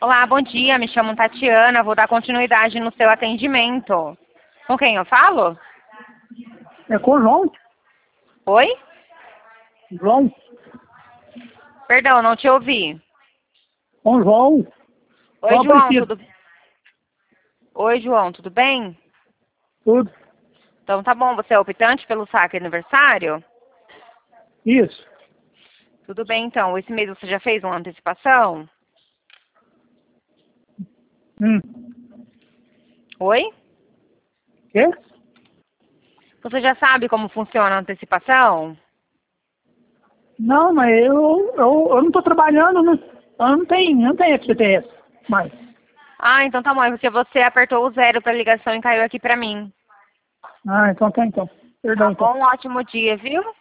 Olá, bom dia. Me chamo Tatiana. Vou dar continuidade no seu atendimento. Com quem eu falo? É com o João. Oi? João. Perdão, não te ouvi. Com o João. Oi, João João, Aparecido. Oi, João, tudo bem? Tudo. Então tá bom, você é optante pelo saque aniversário? Isso. Tudo bem, então. Esse mês você já fez uma antecipação? Hum. Oi? Quê? Você já sabe como funciona a antecipação? Não, mas eu não tô trabalhando, né? Eu não tenho FGTS mais. Ah, então tá bom. É porque você apertou o 0 pra ligação e caiu aqui pra mim. Ah, então tá então. Tá Perdão então. bom, ótimo dia, viu?